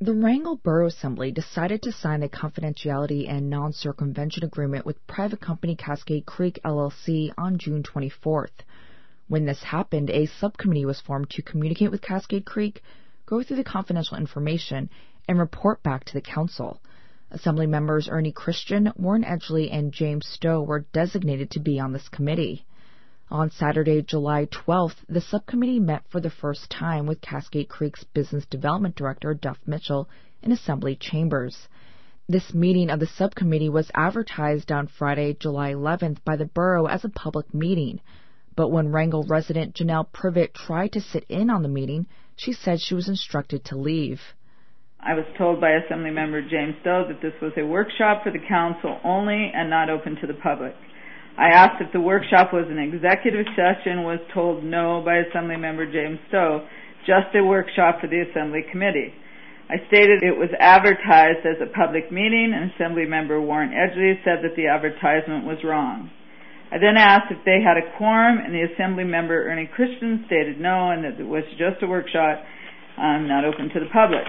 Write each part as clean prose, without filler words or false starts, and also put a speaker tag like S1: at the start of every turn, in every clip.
S1: The Wrangell Borough Assembly decided to sign a confidentiality and non-circumvention agreement with private company Cascade Creek, LLC on June 24th. When this happened, a subcommittee was formed to communicate with Cascade Creek, go through the confidential information, and report back to the council. Assembly members Ernie Christian, Warren Edgley, and James Stowe were designated to be on this committee. On Saturday, July 12th, the subcommittee met for the first time with Cascade Creek's Business Development Director, Duff Mitchell, in Assembly chambers. This meeting of the subcommittee was advertised on Friday, July 11th by the borough as a public meeting. But when Wrangell resident Janelle Privet tried to sit in on the meeting, she said she was instructed to leave.
S2: I was told by Assemblymember James Stowe that this was a workshop for the council only and not open to the public. I asked if the workshop was an executive session, was told no by Assemblymember James Stowe, just a workshop for the Assembly Committee. I stated it was advertised as a public meeting, and Assemblymember Warren Edgley said that the advertisement was wrong. I then asked if they had a quorum, and the Assemblymember Ernie Christian stated no, and that it was just a workshop, not open to the public.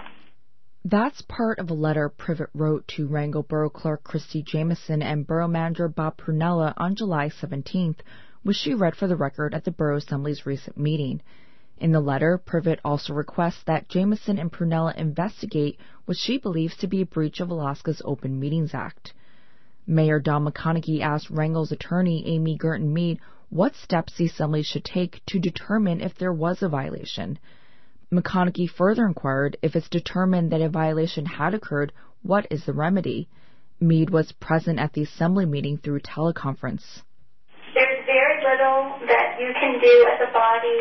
S1: That's part of a letter Privet wrote to Wrangell Borough Clerk Christy Jameson and Borough Manager Bob Prunella on July 17th, which she read for the record at the Borough Assembly's recent meeting. In the letter, Privet also requests that Jameson and Prunella investigate what she believes to be a breach of Alaska's Open Meetings Act. Mayor Don McConaughey asked Wrangell's attorney Amy Girton Mead what steps the Assembly should take to determine if there was a violation. McConaughey further inquired if it's determined that a violation had occurred, what is the remedy? Mead was present at the Assembly meeting through teleconference.
S3: There's very little that you can do as a body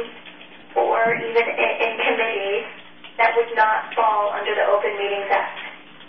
S3: or even in committees that would not fall under the Open Meetings Act.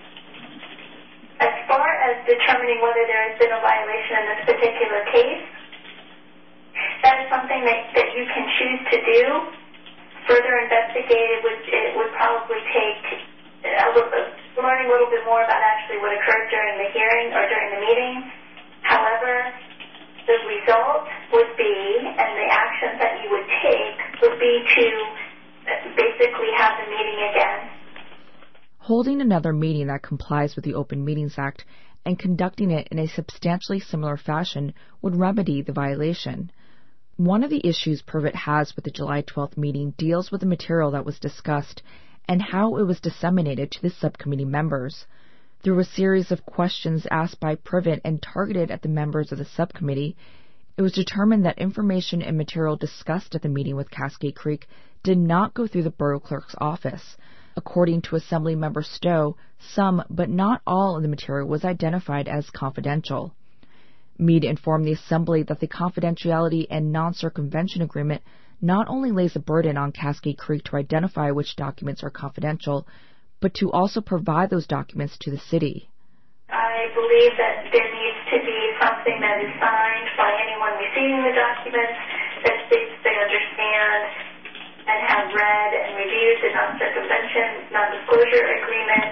S3: As far as determining whether there has been a violation in this particular case, that is something that you can choose to do. Further investigated would probably take learning a little bit more about actually what occurred during the hearing or during the meeting. However, the result would be, and the actions that you would take, would be to basically have the meeting again.
S1: Holding another meeting that complies with the Open Meetings Act and conducting it in a substantially similar fashion would remedy the violation. One of the issues Privet has with the July 12th meeting deals with the material that was discussed and how it was disseminated to the subcommittee members. Through a series of questions asked by Privet and targeted at the members of the subcommittee, it was determined that information and material discussed at the meeting with Cascade Creek did not go through the borough clerk's office. According to Assemblymember Stowe, some but not all of the material was identified as confidential. Mead informed the Assembly that the confidentiality and non-circumvention agreement not only lays a burden on Cascade Creek to identify which documents are confidential, but to also provide those documents to the city.
S3: I believe that there needs to be something that is signed by anyone receiving the documents that states they understand and have read and reviewed the non-circumvention, non-disclosure agreement.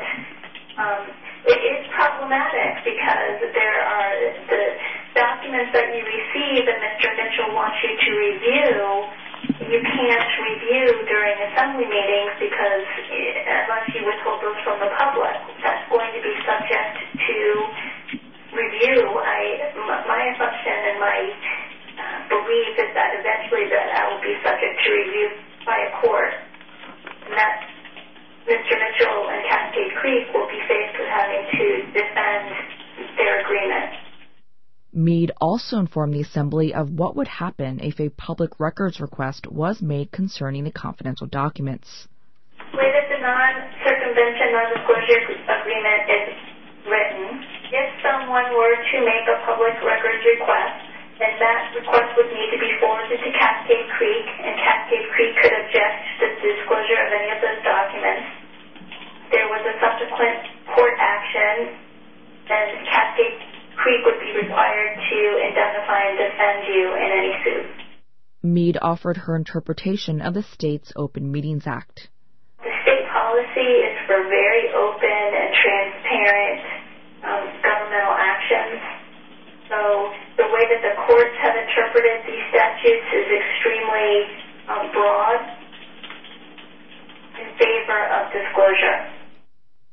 S3: It is problematic because there are the documents that you receive and Mr. Mitchell wants you to review. You can't review during assembly meetings because unless you withhold those from the public, that's going to be subject to review. My assumption and my belief is that eventually that will be subject to review by a court. And that Mr. Mitchell and Cascade Creek will be faced with having to defend their agreement.
S1: Mead also informed the Assembly of what would happen if a public records request was made concerning the confidential documents.
S3: The way that the non-circumvention, non-disclosure agreement is written, if someone were to make a public records request, then that request would need to be forwarded to Cascade Creek, and Cascade Creek could object to the disclosure of any of those documents. There was a subsequent court action, and Cascade Creek would be required to indemnify and defend you in any suit.
S1: Mead offered her interpretation of the state's Open Meetings Act.
S3: The state policy is for very open and transparent governmental actions. So the way that the courts have interpreted these statutes is extremely broad in favor of disclosure.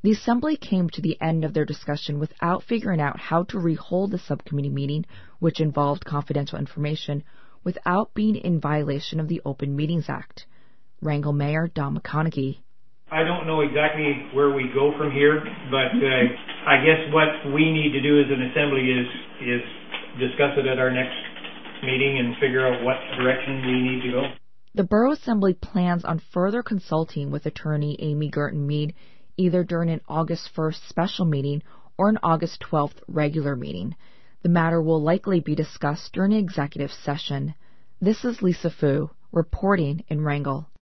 S1: The Assembly came to the end of their discussion without figuring out how to rehold the subcommittee meeting, which involved confidential information, without being in violation of the Open Meetings Act. Wrangell Mayor Don McConaughey.
S4: I don't know exactly where we go from here, but I guess what we need to do as an Assembly is discuss it at our next meeting and figure out what direction we need to go.
S1: The Borough Assembly plans on further consulting with attorney Amy Gerton Mead either during an August 1st special meeting or an August 12th regular meeting. The matter will likely be discussed during an executive session. This is Lisa Fu, reporting in Wrangell.